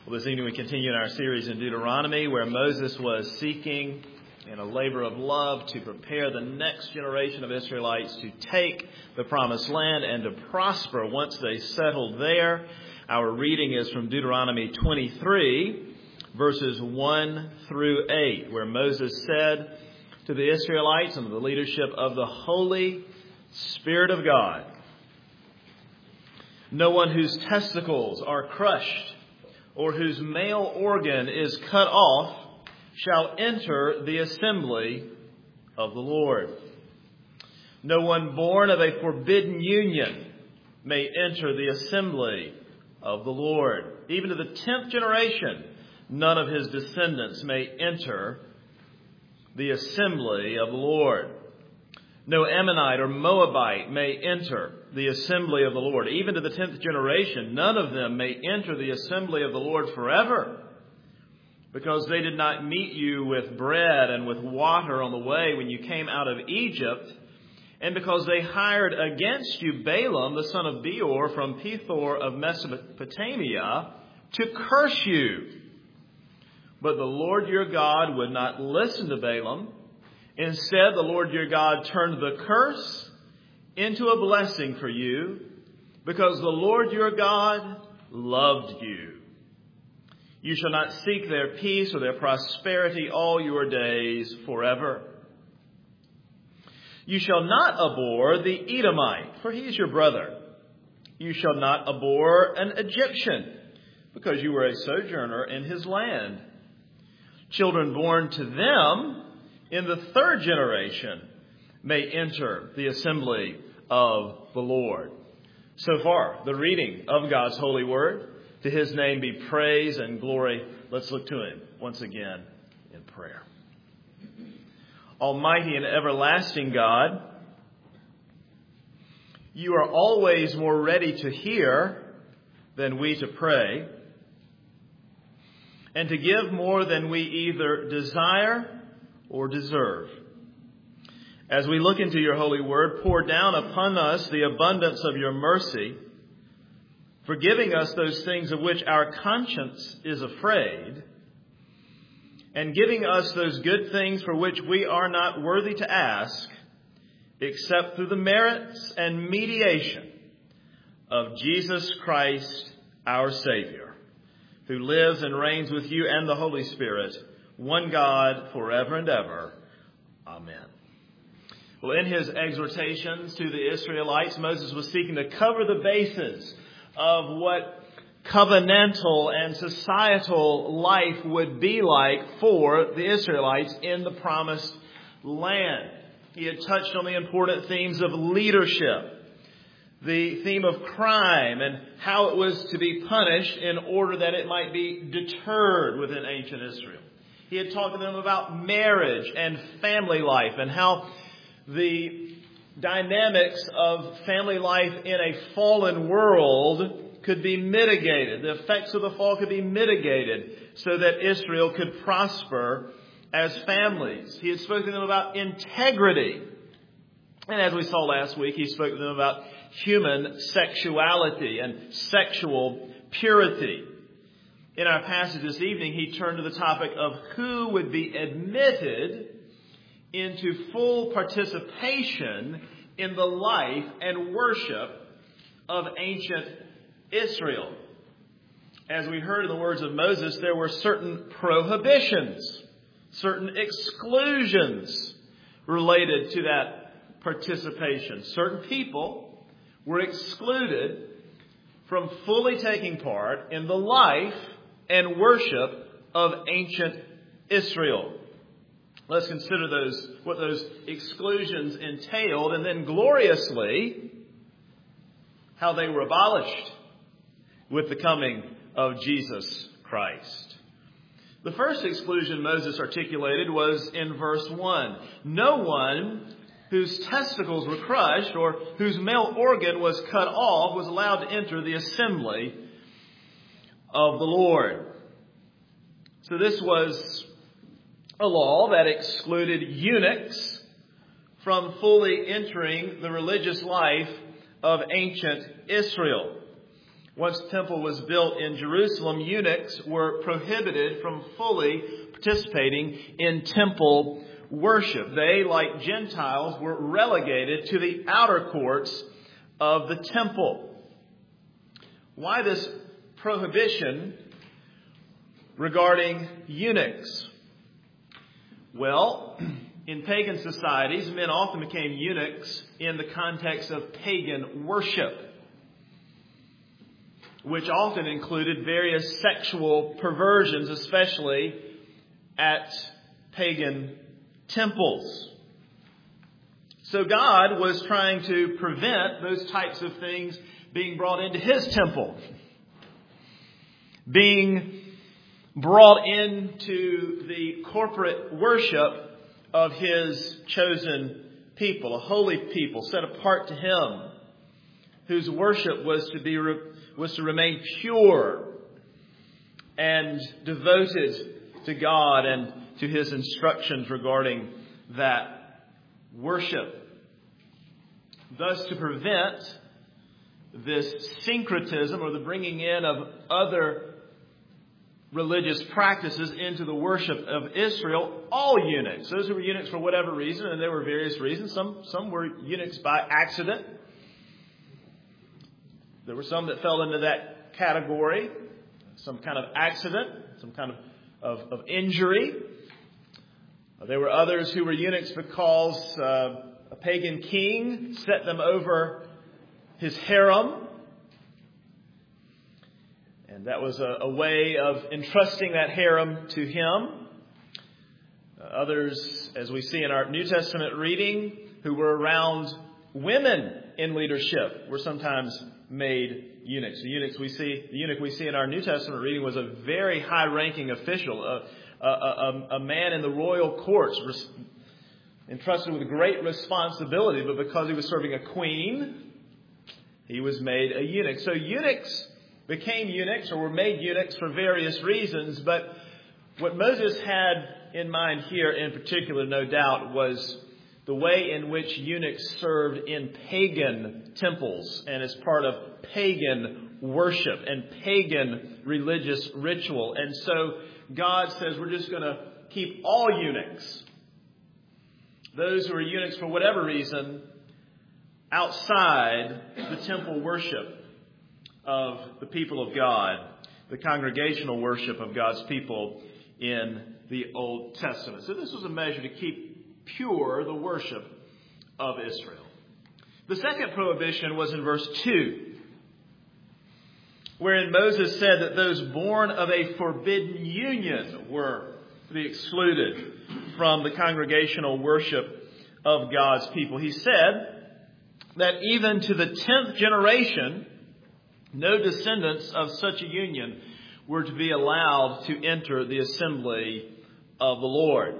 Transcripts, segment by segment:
Well, this evening we continue in our series in Deuteronomy, where Moses was seeking in a labor of love to prepare the next generation of Israelites to take the promised land and to prosper once they settled there. Our reading is from Deuteronomy 23, verses 1 through 8, where Moses said to the Israelites under the leadership of the Holy Spirit of God, "No one whose testicles are crushed or whose male organ is cut off shall enter the assembly of the Lord. No one born of a forbidden union may enter the assembly of the Lord. Even to the 10th generation, none of his descendants may enter the assembly of the Lord. No Ammonite or Moabite may enter the assembly of the Lord. Even to the 10th generation, none of them may enter the assembly of the Lord forever, because they did not meet you with bread and with water on the way when you came out of Egypt, and because they hired against you Balaam, the son of Beor, from Pethor of Mesopotamia, to curse you. But the Lord your God would not listen to Balaam. Instead, the Lord your God turned the curse into a blessing for you, because the Lord your God loved you. You shall not seek their peace or their prosperity all your days forever. You shall not abhor the Edomite, for he is your brother. You shall not abhor an Egyptian, because you were a sojourner in his land. Children born to them in the 3rd generation may enter the assembly of the Lord." So far, the reading of God's holy word. To his name be praise and glory. Let's look to him once again in prayer. Almighty and everlasting God, you are always more ready to hear than we to pray, and to give more than we either desire or deserve. As we look into your holy word, pour down upon us the abundance of your mercy, forgiving us those things of which our conscience is afraid, and giving us those good things for which we are not worthy to ask, except through the merits and mediation of Jesus Christ, our Savior, who lives and reigns with you and the Holy Spirit, one God, forever and ever. Amen. Well, in his exhortations to the Israelites, Moses was seeking to cover the bases of what covenantal and societal life would be like for the Israelites in the promised land. He had touched on the important themes of leadership, the theme of crime, and how it was to be punished in order that it might be deterred within ancient Israel. He had talked to them about marriage and family life and how the dynamics of family life in a fallen world could be mitigated. The effects of the fall could be mitigated so that Israel could prosper as families. He had spoken to them about integrity. And as we saw last week, he spoke to them about human sexuality and sexual purity. In our passage this evening, he turned to the topic of who would be admitted into full participation in the life and worship of ancient Israel. As we heard in the words of Moses, there were certain prohibitions, certain exclusions related to that participation. Certain people were excluded from fully taking part in the life and worship of ancient Israel. Let's consider what those exclusions entailed, and then gloriously how they were abolished with the coming of Jesus Christ. The first exclusion Moses articulated was in verse 1. No one whose testicles were crushed or whose male organ was cut off was allowed to enter the assembly of the Lord. So this was a law that excluded eunuchs from fully entering the religious life of ancient Israel. Once the temple was built in Jerusalem, eunuchs were prohibited from fully participating in temple worship. They, like Gentiles, were relegated to the outer courts of the temple. Why this prohibition regarding eunuchs? Well, in pagan societies, men often became eunuchs in the context of pagan worship, which often included various sexual perversions, especially at pagan temples. So God was trying to prevent those types of things being brought into His temple, being brought into the corporate worship of His chosen people, a holy people set apart to Him, whose worship was to remain pure and devoted to God and to His instructions regarding that worship. Thus, to prevent this syncretism or the bringing in of other religious practices into the worship of Israel, all eunuchs, those who were eunuchs for whatever reason, and there were various reasons. Some were eunuchs by accident. There were some that fell into that category, some kind of accident, some kind of injury. There were others who were eunuchs because a pagan king set them over his harem. And that was a way of entrusting that harem to him. Others, as we see in our New Testament reading, who were around women in leadership were sometimes made eunuchs. The eunuch we see in our New Testament reading was a very high-ranking official, a man in the royal courts, entrusted with great responsibility, but because he was serving a queen, he was made a eunuch. So eunuchs became eunuchs or were made eunuchs for various reasons, but what Moses had in mind here in particular, no doubt, was the way in which eunuchs served in pagan temples and as part of pagan worship and pagan religious ritual. And so God says we're just going to keep all eunuchs, those who are eunuchs for whatever reason, outside the temple worship of the people of God, the congregational worship of God's people in the Old Testament. So this was a measure to keep pure the worship of Israel. The second prohibition was in verse 2, wherein Moses said that those born of a forbidden union were to be excluded from the congregational worship of God's people. He said that even to the 10th generation, no descendants of such a union were to be allowed to enter the assembly of the Lord.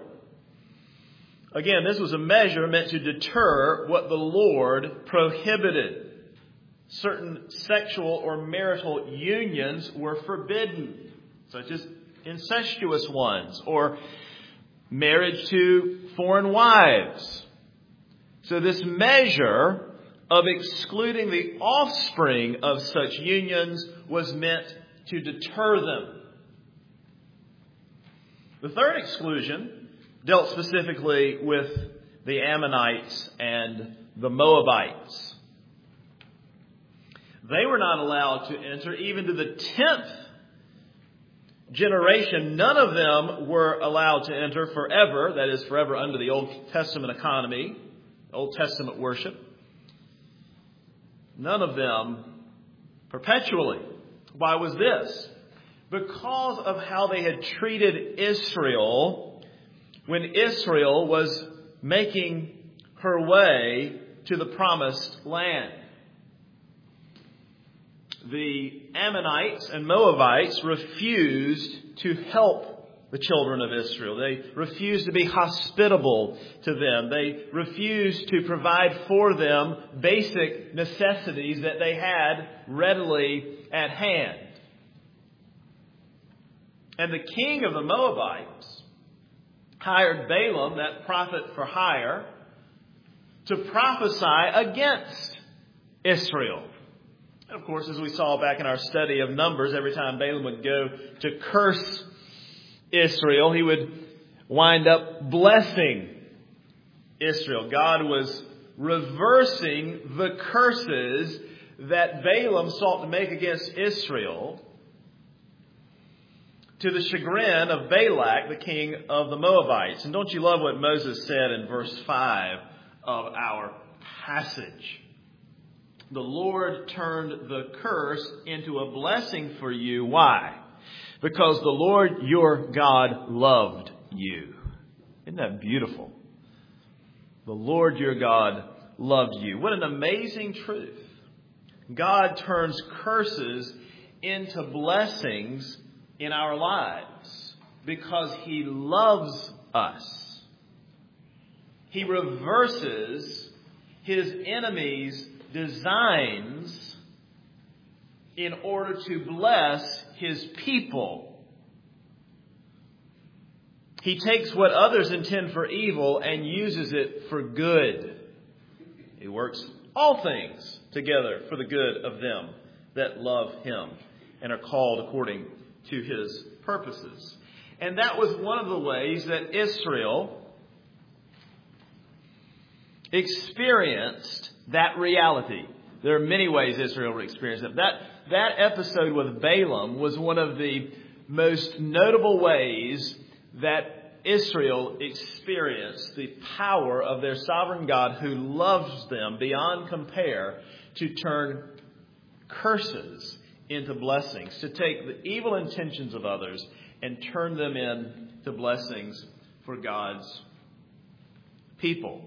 Again, this was a measure meant to deter what the Lord prohibited. Certain sexual or marital unions were forbidden, such as incestuous ones or marriage to foreign wives. So this measure of excluding the offspring of such unions was meant to deter them. The third exclusion dealt specifically with the Ammonites and the Moabites. They were not allowed to enter even to the 10th generation. None of them were allowed to enter forever, that is, forever under the Old Testament economy, Old Testament worship. None of them perpetually. Why was this? Because of how they had treated Israel when Israel was making her way to the promised land. The Ammonites and Moabites refused to help the children of Israel. They refused to be hospitable to them. They refused to provide for them basic necessities that they had readily at hand. And the king of the Moabites hired Balaam, that prophet for hire, to prophesy against Israel, And of course, as we saw back in our study of Numbers, every time Balaam would go to curse Israel, he would wind up blessing Israel. God was reversing the curses that Balaam sought to make against Israel to the chagrin of Balak, the king of the Moabites. And don't you love what Moses said in verse 5 of our passage? The Lord turned the curse into a blessing for you. Why? Because the Lord your God loved you. Isn't that beautiful? The Lord your God loved you. What an amazing truth. God turns curses into blessings in our lives because He loves us. He reverses His enemies' designs in order to bless His people. He takes what others intend for evil and uses it for good. He works all things together for the good of them that love Him and are called according to His purposes. And that was one of the ways that Israel experienced that reality. There are many ways Israel experienced it. That episode with Balaam was one of the most notable ways that Israel experienced the power of their sovereign God who loves them beyond compare to turn curses into blessings, to take the evil intentions of others and turn them into blessings for God's people.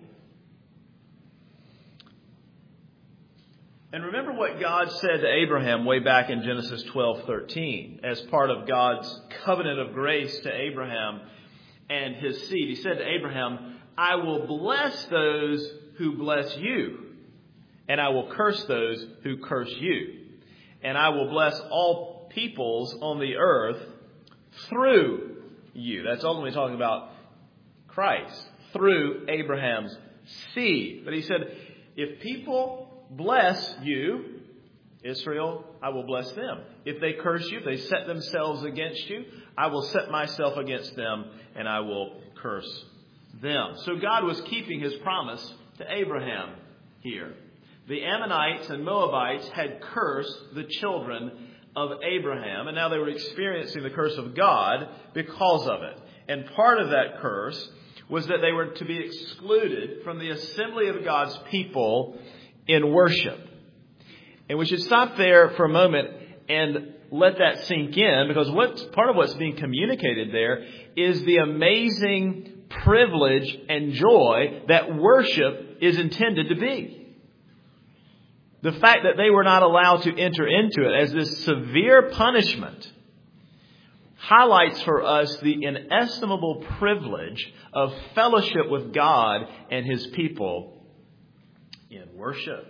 And remember what God said to Abraham way back in Genesis 12:13 as part of God's covenant of grace to Abraham and his seed. He said to Abraham, I will bless those who bless you, and I will curse those who curse you. And I will bless all peoples on the earth through you. That's ultimately talking about Christ, through Abraham's seed. But he said, if people bless you, Israel, I will bless them. If they curse you, if they set themselves against you, I will set myself against them and I will curse them. So God was keeping His promise to Abraham here. The Ammonites and Moabites had cursed the children of Abraham, and now they were experiencing the curse of God because of it. And part of that curse was that they were to be excluded from the assembly of God's people in worship. And we should stop there for a moment and let that sink in, because part of what's being communicated there is the amazing privilege and joy that worship is intended to be. The fact that they were not allowed to enter into it as this severe punishment highlights for us the inestimable privilege of fellowship with God and His people in worship.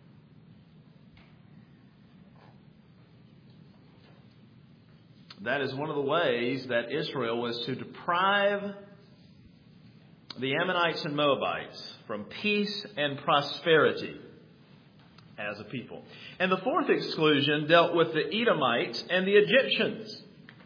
That is one of the ways that Israel was to deprive the Ammonites and Moabites from peace and prosperity as a people. And the fourth exclusion dealt with the Edomites and the Egyptians.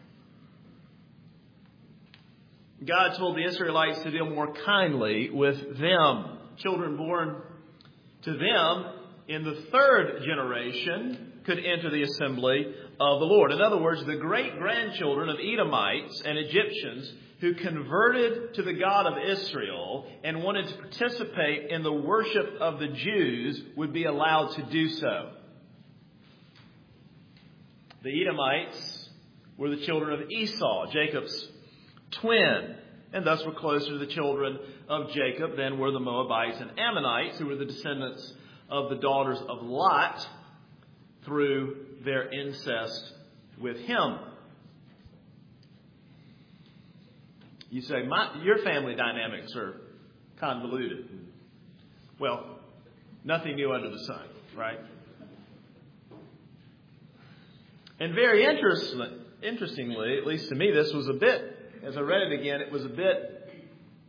God told the Israelites to deal more kindly with them. Children born to them in the third generation could enter the assembly of the Lord. In other words, the great-grandchildren of Edomites and Egyptians who converted to the God of Israel and wanted to participate in the worship of the Jews would be allowed to do so. The Edomites were the children of Esau, Jacob's twin, and thus were closer to the children of Jacob than were the Moabites and Ammonites, who were the descendants of the daughters of Lot through their incest with him. You say, your family dynamics are convoluted. Well, nothing new under the sun, right? And very interestingly, at least to me, this was a bit, as I read it again, it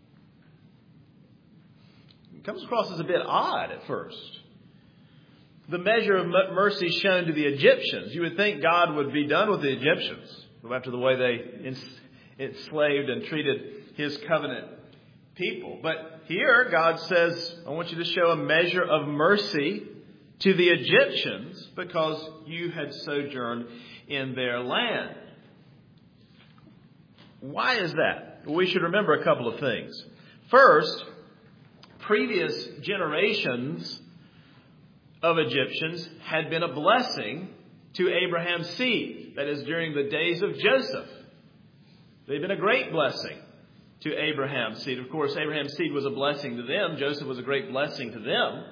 comes across as a bit odd at first. the measure of mercy shown to the Egyptians. You would think God would be done with the Egyptians after the way they enslaved and treated His covenant people. But here God says, I want you to show a measure of mercy to the Egyptians because you had sojourned in their land. Why is that? Well, we should remember a couple of things. First, previous generations of Egyptians had been a blessing to Abraham's seed. That is, during the days of Joseph. They've been a great blessing to Abraham's seed. Of course, Abraham's seed was a blessing to them. Joseph was a great blessing to them.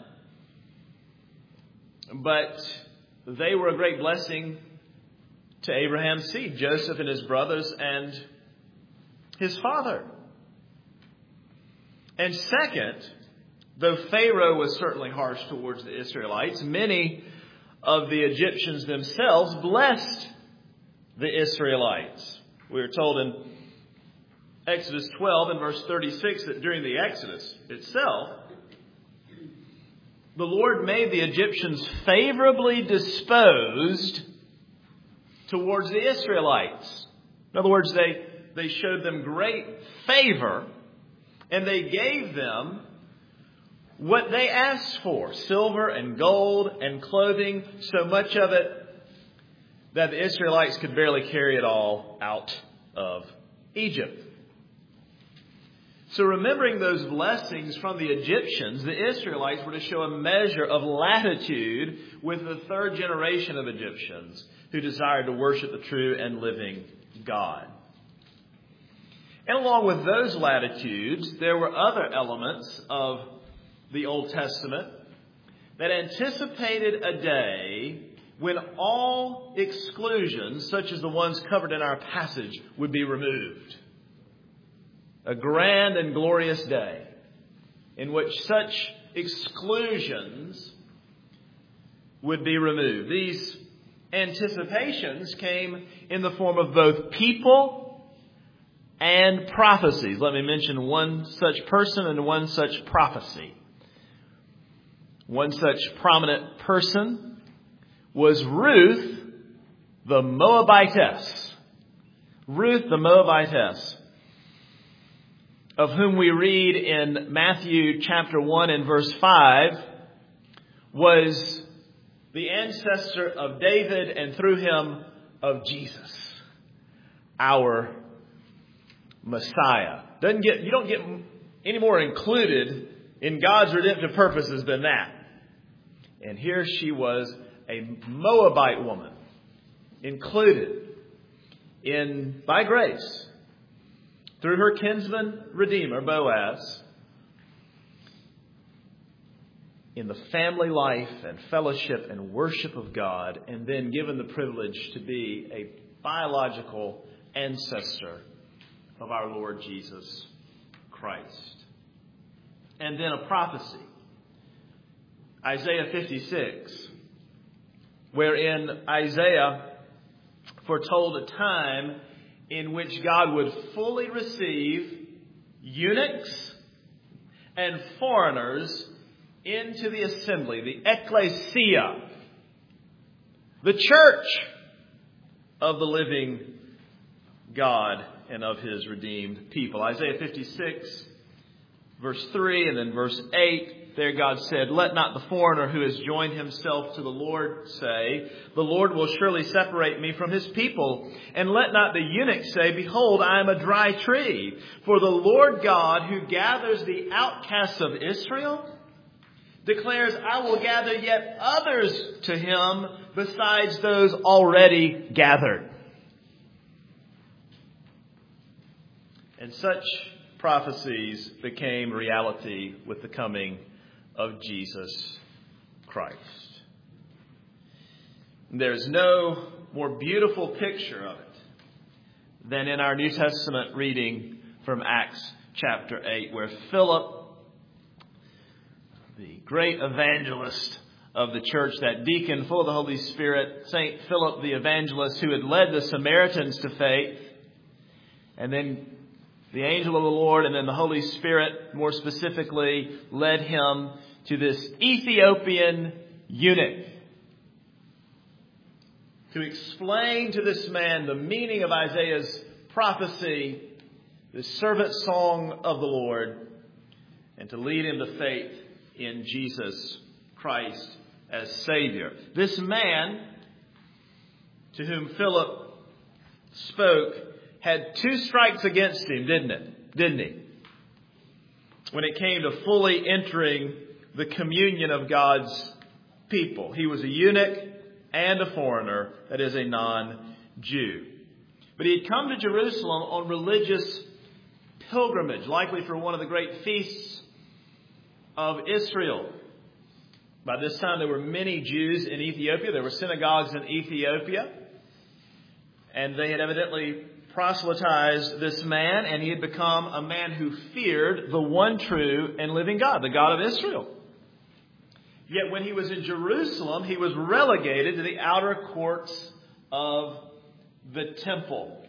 But they were a great blessing to Abraham's seed, Joseph and his brothers and his father. And second, though Pharaoh was certainly harsh towards the Israelites, many of the Egyptians themselves blessed the Israelites. We are told in Exodus 12 and verse 36 that during the Exodus itself, the Lord made the Egyptians favorably disposed towards the Israelites. In other words, they showed them great favor, and they gave them what they asked for, silver and gold and clothing, so much of it that the Israelites could barely carry it all out of Egypt. So remembering those blessings from the Egyptians, the Israelites were to show a measure of latitude with the third generation of Egyptians who desired to worship the true and living God. And along with those latitudes, there were other elements of the Old Testament that anticipated a day when all exclusions, such as the ones covered in our passage, would be removed. A grand and glorious day in which such exclusions would be removed. These anticipations came in the form of both people and prophecies. Let me mention one such person and one such prophecy. One such prominent person was Ruth the Moabitess. Ruth the Moabitess, of whom we read in Matthew chapter 1 and verse 5, was the ancestor of David and through him of Jesus, our Messiah. You don't get any more included in God's redemptive purposes than that. And here she was, a Moabite woman, included in, by grace, through her kinsman redeemer, Boaz, in the family life and fellowship and worship of God, and then given the privilege to be a biological ancestor of our Lord Jesus Christ. And then a prophecy, Isaiah 56, wherein Isaiah foretold a time in which God would fully receive eunuchs and foreigners into the assembly, the ecclesia, the church of the living God and of His redeemed people. Isaiah 56, verse 3 and then verse 8. There God said, "Let not the foreigner who has joined himself to the Lord say, 'The Lord will surely separate me from His people.' And let not the eunuch say, 'Behold, I am a dry tree.' For the Lord God, who gathers the outcasts of Israel, declares, 'I will gather yet others to Him besides those already gathered.'" And such prophecies became reality with the coming of Jesus Christ. There's no more beautiful picture of it than in our New Testament reading from Acts chapter 8, where Philip, the great evangelist of the church, that deacon full of the Holy Spirit, St. Philip the evangelist, who had led the Samaritans to faith, and then the angel of the Lord and then the Holy Spirit more specifically led him to this Ethiopian eunuch. To explain to this man the meaning of Isaiah's prophecy, the servant song of the Lord, and to lead him to faith in Jesus Christ as Savior. This man to whom Philip spoke had two strikes against him, didn't he? When it came to fully entering the communion of God's people. He was a eunuch and a foreigner, that is a non-Jew. But he had come to Jerusalem on religious pilgrimage, likely for one of the great feasts of Israel. By this time, there were many Jews in Ethiopia. There were synagogues in Ethiopia. And they had evidently proselytized this man, and he had become a man who feared the one true and living God, the God of Israel. Yet when he was in Jerusalem, he was relegated to the outer courts of the temple.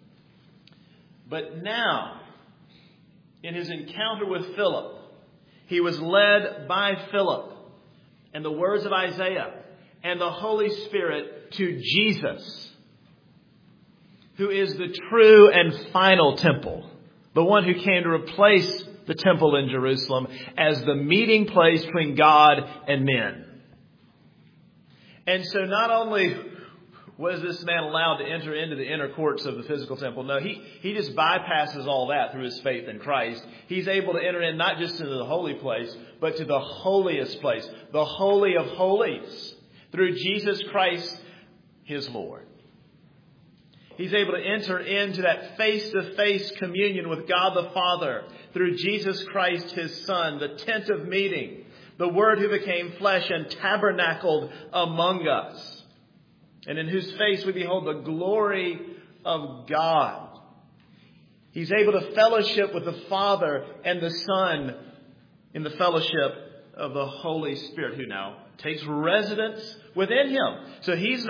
But now, in his encounter with Philip, he was led by Philip and the words of Isaiah and the Holy Spirit to Jesus, who is the true and final temple, the one who came to replace the temple in Jerusalem as the meeting place between God and men. And so not only was this man allowed to enter into the inner courts of the physical temple, no, he just bypasses all that through his faith in Christ. He's able to enter in not just into the holy place, but to the holiest place, the Holy of Holies, through Jesus Christ, his Lord. He's able to enter into that face-to-face communion with God the Father through Jesus Christ, his Son, the tent of meeting, the Word who became flesh and tabernacled among us, and in whose face we behold the glory of God. He's able to fellowship with the Father and the Son in the fellowship of the Holy Spirit, who now takes residence within him. So he's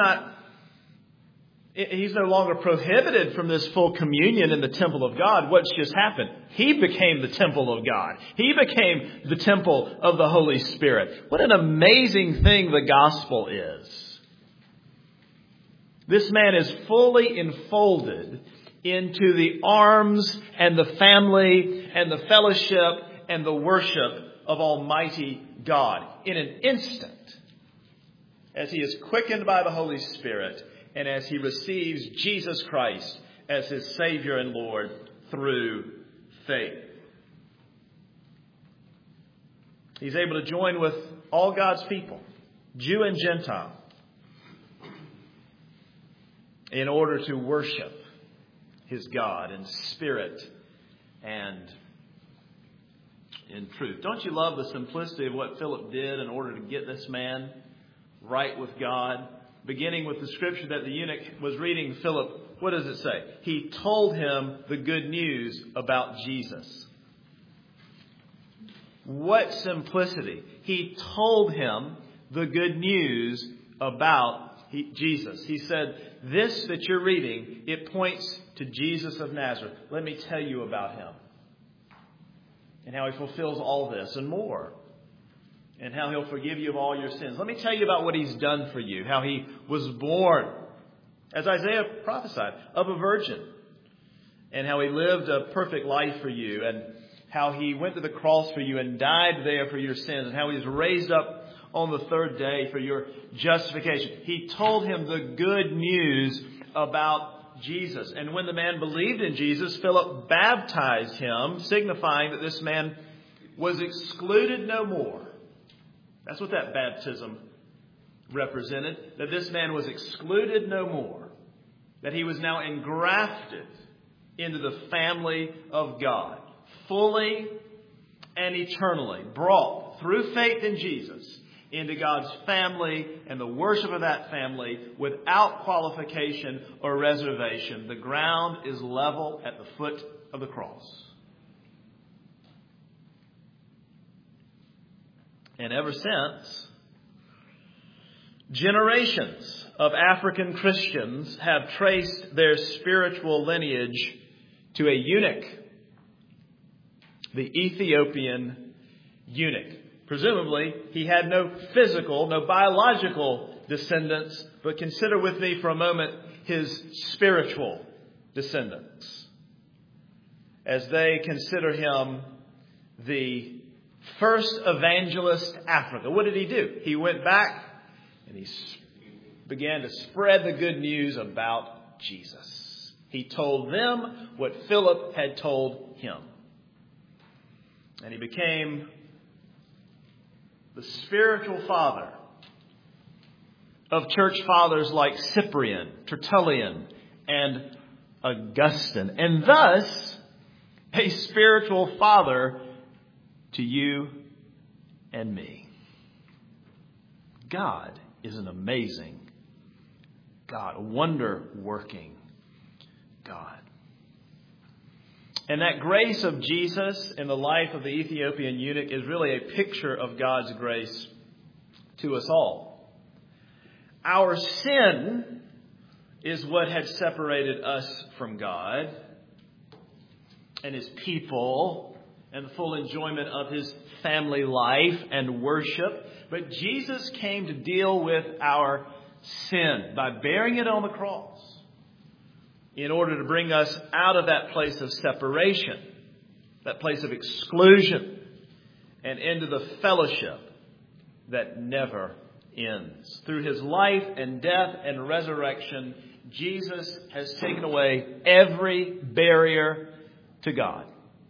no longer prohibited from this full communion in the temple of God. What's just happened? He became the temple of God. He became the temple of the Holy Spirit. What an amazing thing the gospel is. This man is fully enfolded into the arms and the family and the fellowship and the worship of Almighty God in an instant, as he is quickened by the Holy Spirit and as he receives Jesus Christ as his Savior and Lord through faith. He's able to join with all God's people, Jew and Gentile, in order to worship his God in spirit and in truth. Don't you love the simplicity of what Philip did in order to get this man right with God? Beginning with the scripture that the eunuch was reading, Philip, what does it say? He told him the good news about Jesus. What simplicity. He told him the good news about Jesus. He said, this that you're reading, it points to Jesus of Nazareth. Let me tell you about him. And how he fulfills all this and more. And how he'll forgive you of all your sins. Let me tell you about what he's done for you. How he was born, as Isaiah prophesied, of a virgin. And how he lived a perfect life for you. And how he went to the cross for you and died there for your sins. And how he was raised up on the third day for your justification. He told him the good news about Jesus. And when the man believed in Jesus, Philip baptized him, signifying that this man was excluded no more. That's what that baptism represented. That this man was excluded no more. That he was now engrafted into the family of God. Fully and eternally. Brought through faith in Jesus into God's family and the worship of that family without qualification or reservation. The ground is level at the foot of the cross. And ever since, generations of African Christians have traced their spiritual lineage to a eunuch, the Ethiopian eunuch, Presumably, he had no physical, no biological descendants, but consider with me for a moment his spiritual descendants, as they consider him the first evangelist Africa. What did he do? He went back and he began to spread the good news about Jesus. He told them what Philip had told him. And he became the spiritual father of church fathers like Cyprian, Tertullian, and Augustine. And thus, a spiritual father to you and me. God is an amazing God, a wonder-working God. And that grace of Jesus in the life of the Ethiopian eunuch is really a picture of God's grace to us all. Our sin is what had separated us from God and His people and the full enjoyment of His family life and worship. But Jesus came to deal with our sin by bearing it on the cross in order to bring us out of that place of separation, that place of exclusion, and into the fellowship that never ends. Through His life and death and resurrection, Jesus has taken away every barrier to God.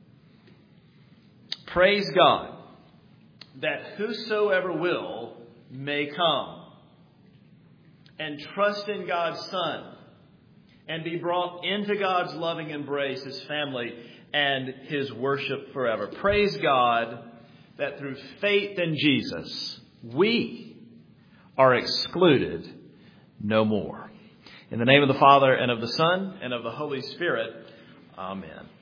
Praise God that whosoever will may come and trust in God's Son and be brought into God's loving embrace, His family, and His worship forever. Praise God that through faith in Jesus, we are excluded no more. In the name of the Father, and of the Son, and of the Holy Spirit, amen.